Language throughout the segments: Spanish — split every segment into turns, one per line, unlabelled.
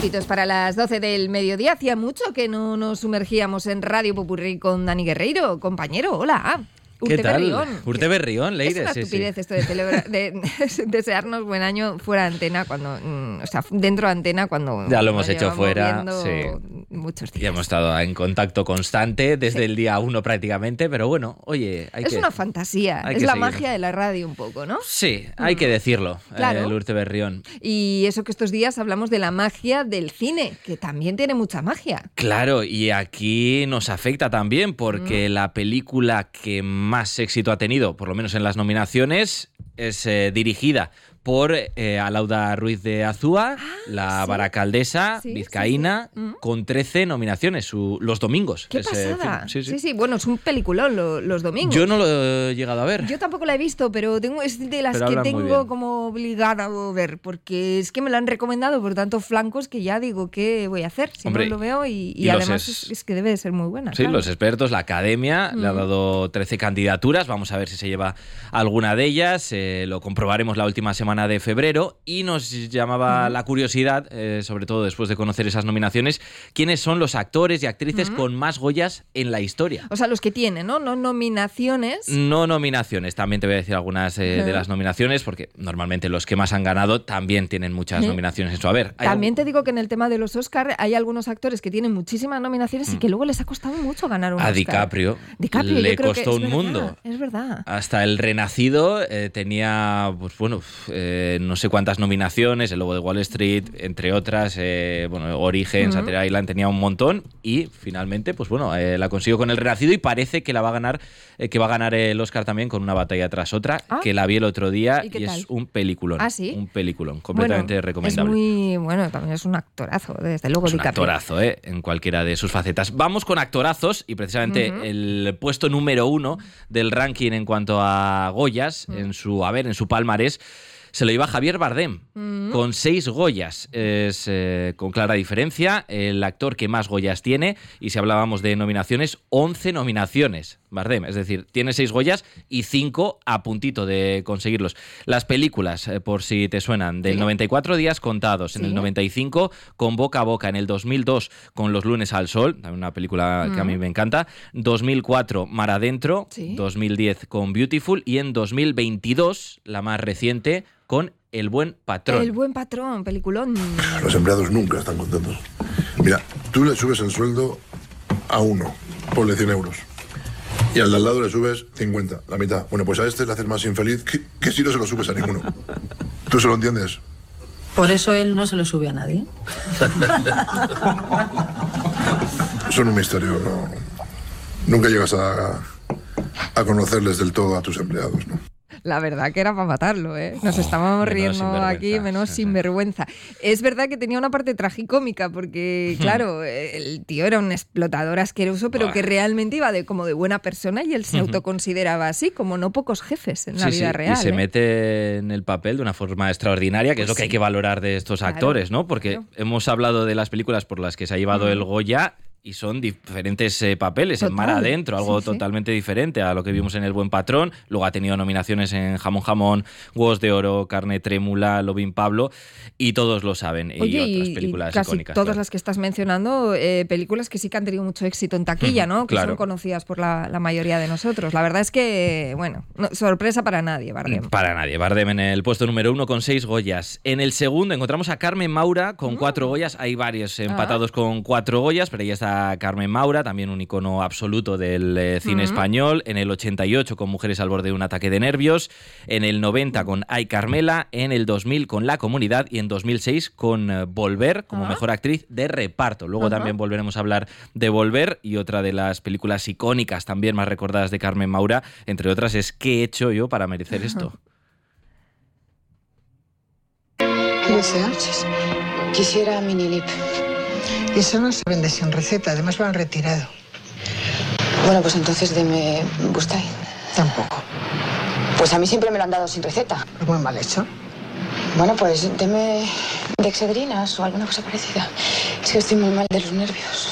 minutitos para las 12 del mediodía. Hacía mucho que no nos sumergíamos en Radio Popurrí con Dani Guerreiro. Compañero, hola.
¿Qué tal? Urte Berrión, Leire.
Es una estupidez esto de desearnos buen año fuera de antena, cuando, o sea, dentro de antena cuando...
Ya lo hemos hecho fuera,
muchos días.
Ya hemos estado en contacto constante desde el día 1 prácticamente, pero bueno, oye...
Es una fantasía, es la magia de la radio un poco, ¿no?
Sí, hay que decirlo, claro. El Urte Berrión.
Y eso que estos días hablamos de la magia del cine, que también tiene mucha magia.
Claro, y aquí nos afecta también, porque la película que más éxito ha tenido, por lo menos en las nominaciones, es dirigida por Alauda Ruiz de Azúa, la baracaldesa vizcaína, con 13 nominaciones los domingos.
¡Qué pasada! Sí, bueno, es un peliculón los domingos.
Yo no lo he llegado a ver.
Yo tampoco la he visto, pero es de las que tengo como obligada a ver, porque es que me lo han recomendado por tantos flancos que ya digo, ¿qué voy a hacer? Si no lo veo y además es que debe de ser muy buena.
Sí, claro. Los expertos, la academia, le ha dado 13 candidaturas, vamos a ver si se lleva alguna de ellas, lo comprobaremos la última semana de febrero, y nos llamaba la curiosidad, sobre todo después de conocer esas nominaciones, quiénes son los actores y actrices con más Goyas en la historia.
O sea, los que tienen, ¿no? No nominaciones.
No nominaciones, también te voy a decir algunas de las nominaciones, porque normalmente los que más han ganado también tienen muchas nominaciones en su haber.
También te digo que en el tema de los Oscar hay algunos actores que tienen muchísimas nominaciones y que luego les ha costado mucho ganar un Oscar.
A DiCaprio le costó un mundo.
Es verdad.
Hasta El Renacido tenía, pues bueno, no sé cuántas nominaciones, El Lobo de Wall Street, entre otras, Origen, Shutter Island, tenía un montón, y finalmente, pues bueno, la consiguió con El Renacido, y parece que va a ganar el Oscar también, con Una batalla tras otra, que la vi el otro día y es un peliculón.
¿Ah, sí?
Un peliculón, completamente recomendable.
Es muy bueno, también es un actorazo, desde luego.
Es un actorazo, en cualquiera de sus facetas. Vamos con actorazos, y precisamente el puesto número 1 del ranking en cuanto a Goyas, en su palmarés, se lo iba Javier Bardem, con 6 Goyas. Es con clara diferencia el actor que más Goyas tiene, y si hablábamos de nominaciones, 11 nominaciones Bardem, es decir, tiene 6 Goyas y 5 a puntito de conseguirlos. Las películas, por si te suenan, del 94 Días contados, en el 95 con Boca a Boca, en el 2002 con Los lunes al sol, una película que a mí me encanta, 2004 Mar adentro, 2010 con Beautiful, y en 2022, la más reciente, con El buen patrón.
El buen patrón, peliculón.
Los empleados nunca están contentos. Mira, tú le subes el sueldo a uno, ponle 100 euros. Y al de al lado le subes 50, la mitad. Bueno, pues a este le haces más infeliz que si no se lo subes a ninguno. ¿Tú se lo entiendes?
Por eso él no se lo sube a nadie.
Son un misterio, ¿no? Nunca llegas a conocerles del todo a tus empleados, ¿no?
La verdad que era para matarlo, ¿eh? Nos estábamos riendo aquí, menos sinvergüenza. Es verdad que tenía una parte tragicómica, porque, claro, el tío era un explotador asqueroso, pero que realmente iba como de buena persona, y él se autoconsideraba así, como no pocos jefes en la vida real.
Y se mete en el papel de una forma extraordinaria, que es lo que hay que valorar de estos actores, ¿no? Porque hemos hablado de las películas por las que se ha llevado el Goya, y son diferentes papeles. En Mar adentro, algo totalmente diferente a lo que vimos en El buen patrón. Luego ha tenido nominaciones en Jamón Jamón, Huevos de oro, Carne trémula, Lobín Pablo, y todos lo saben.
Oye,
y otras películas
casi
icónicas.
Todas las que estás mencionando, películas que sí que han tenido mucho éxito en taquilla, ¿no? Que son conocidas por la mayoría de nosotros. La verdad es que, bueno, sorpresa para nadie, Bardem.
Para nadie. Bardem en el puesto número 1 con 6 Goyas. En el segundo encontramos a Carmen Maura con 4 Goyas. Hay varios empatados con 4 Goyas, pero ella está Carmen Maura, también un icono absoluto del cine español. En el 88 con Mujeres al borde de un ataque de nervios. En el 90 con Ay Carmela. En el 2000 con La comunidad. Y en 2006 con Volver como mejor actriz de reparto. Luego también volveremos a hablar de Volver, y otra de las películas icónicas también más recordadas de Carmen Maura, entre otras, es ¿Qué he hecho yo para merecer esto?
¿Qué deseas?
Quisiera Minilip.
Eso no se vende sin receta, además lo han retirado.
Bueno, pues entonces deme Bustain.
Tampoco.
Pues a mí siempre me lo han dado sin receta.
Es muy mal hecho.
Bueno, pues deme dexedrinas o alguna cosa parecida. Es que estoy muy mal de los nervios.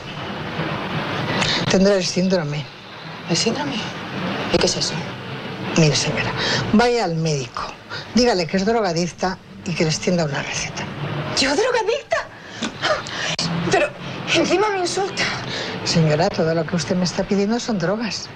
Tendrá el síndrome.
¿El síndrome? ¿Y qué es eso?
Mire, señora, vaya al médico. Dígale que es drogadicta y que les tienda una receta.
¿Yo drogadicta? Pero encima me insulta.
Señora, todo lo que usted me está pidiendo son drogas.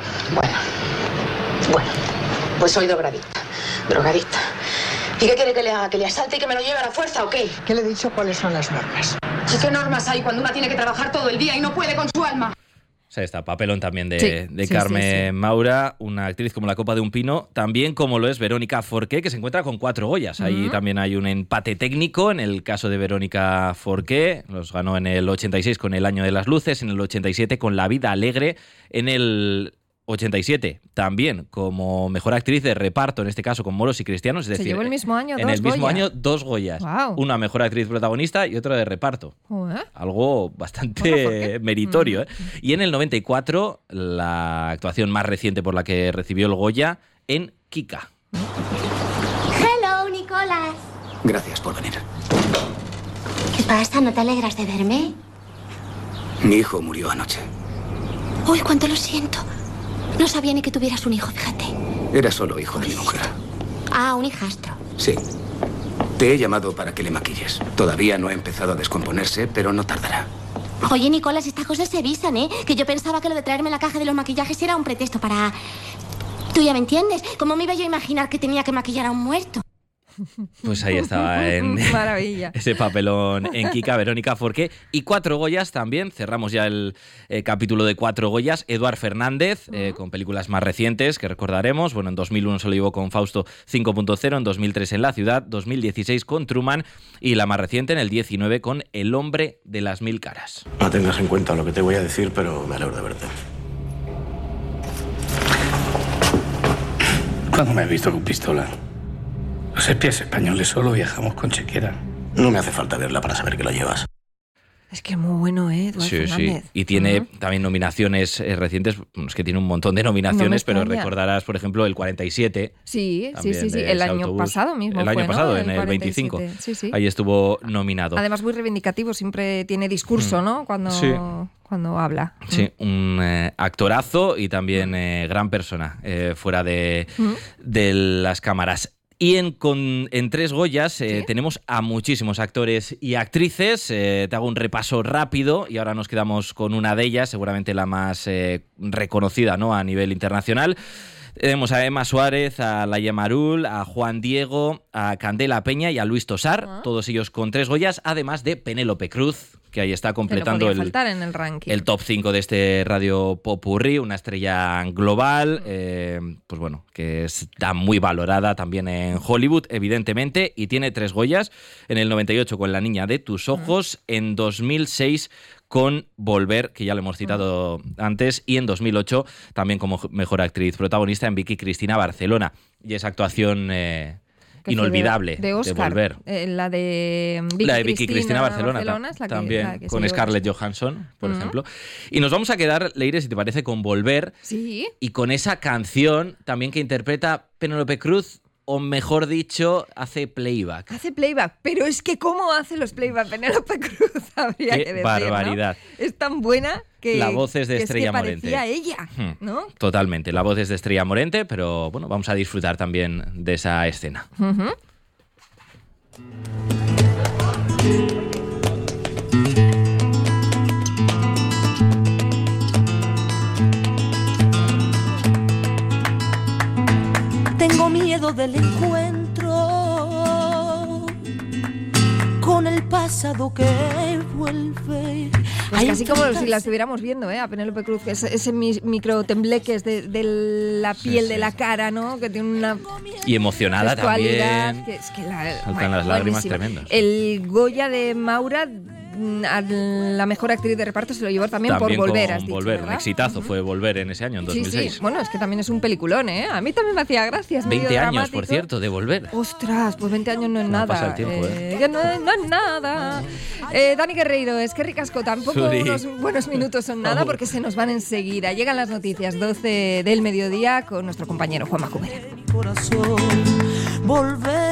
Bueno, pues soy drogadicta. ¿Y qué quiere que le haga? ¿Que le asalte y que me lo lleve a la fuerza o qué?
¿Qué le he dicho? ¿Cuáles son las normas?
¿Y qué normas hay cuando una tiene que trabajar todo el día y no puede con su alma?
O sea, está papelón también de Carmen Maura, una actriz como la copa de un pino, también como lo es Verónica Forqué, que se encuentra con 4 Goyas. Ahí también hay un empate técnico en el caso de Verónica Forqué. Los ganó en el 86 con El año de las luces, en el 87 con La vida alegre, en el 87 también como mejor actriz de reparto, en este caso con Moros y Cristianos. Es decir,
se llevó el mismo año
en el mismo año 2 Goyas.
Wow.
Una mejor actriz protagonista y otra de reparto. Algo bastante meritorio. Y en el 94, la actuación más reciente por la que recibió el Goya en Kika.
Hello, Nicolás.
Gracias por venir.
¿Qué pasa? ¿No te alegras de verme?
Mi hijo murió anoche.
Uy, cuánto lo siento. No sabía ni que tuvieras un hijo, fíjate.
Era solo hijo de mi mujer.
Ah, un hijastro.
Sí. Te he llamado para que le maquilles. Todavía no ha empezado a descomponerse, pero no tardará.
Oye, Nicolás, estas cosas se avisan, ¿eh? Que yo pensaba que lo de traerme la caja de los maquillajes era un pretexto para... ¿Tú ya me entiendes? ¿Cómo me iba yo a imaginar que tenía que maquillar a un muerto?
Pues ahí estaba en
Maravilla.
ese papelón en Kika, Verónica Forqué. Y 4 Goyas también, cerramos ya el capítulo de 4 Goyas. Eduard Fernández, con películas más recientes que recordaremos. Bueno, en 2001 se lo llevó con Fausto 5.0, en 2003 en La ciudad, 2016 con Truman y la más reciente en el 19 con El hombre de las 1000 caras.
No tengas en cuenta lo que te voy a decir, pero me alegro de verte.
¿Cuándo me has visto con pistola? Los espías españoles solo viajamos con chequera.
No me hace falta verla para saber que la llevas.
Es que muy bueno, Eduard Fernández.
Sí. Y tiene también nominaciones recientes. Es que tiene un montón de nominaciones, pero recordarás, por ejemplo, el 47.
Sí. El año
autobús.
pasado mismo.
El año
fue,
pasado,
¿no?
en el 25.
Sí.
Ahí estuvo nominado.
Además, muy reivindicativo, siempre tiene discurso, ¿no? Cuando habla.
Sí, un actorazo y también gran persona fuera de las cámaras. Y en 3 Goyas tenemos a muchísimos actores y actrices. Te hago un repaso rápido y ahora nos quedamos con una de ellas, seguramente la más reconocida, ¿no?, a nivel internacional. Tenemos a Emma Suárez, a Laia Marul, a Juan Diego, a Candela Peña y a Luis Tosar, todos ellos con 3 Goyas, además de Penélope Cruz, que ahí está completando
en el ranking.
El top 5 de este Radio Popurrí, una estrella global, pues bueno, que está muy valorada también en Hollywood, evidentemente, y tiene 3 Goyas, en el 98 con La niña de tus ojos, en 2006 con Volver, que ya lo hemos citado antes, y en 2008 también como mejor actriz protagonista en Vicky Cristina Barcelona. Y esa actuación inolvidable
de Oscar,
de Volver.
La de
Vicky Cristina Barcelona es la también, la que con Scarlett Johansson, por ejemplo. Y nos vamos a quedar, Leire, si te parece, con Volver.
Sí.
Y con esa canción también que interpreta Penélope Cruz, o mejor dicho, hace playback.
Hace playback, pero es que ¿cómo hace los playback Penélope Cruz? Habría que decir,
barbaridad.
¿no? Es tan buena que
la voz es de Estrella Morente.
Parecía ella, ¿no?
Totalmente, la voz es de Estrella Morente, pero bueno, vamos a disfrutar también de esa escena.
Tengo miedo del encuentro con el pasado que vuelve.
Pues casi como si la estuviéramos viendo, a Penélope Cruz, ese micro tembleques de la piel de la cara, ¿no? Que tiene una
y emocionada también.
Es que
saltan las lágrimas tremendas.
El Goya de Maura a la mejor actriz de reparto se lo llevó también por Volver, has dicho,
Volver,
¿verdad?
Un exitazo fue Volver en ese año, en 2006.
Sí. Bueno, es que también es un peliculón, ¿eh? A mí también me hacía gracia.
20 años, por cierto, de Volver.
Ostras, pues 20 años no es
nada.
Pasa
el tiempo,
que no es nada. Dani Guerreiro, es que ricasco, tampoco unos buenos minutos son nada porque se nos van enseguida. Llegan las noticias 12 del mediodía con nuestro compañero Juanma Cubera.
Volver.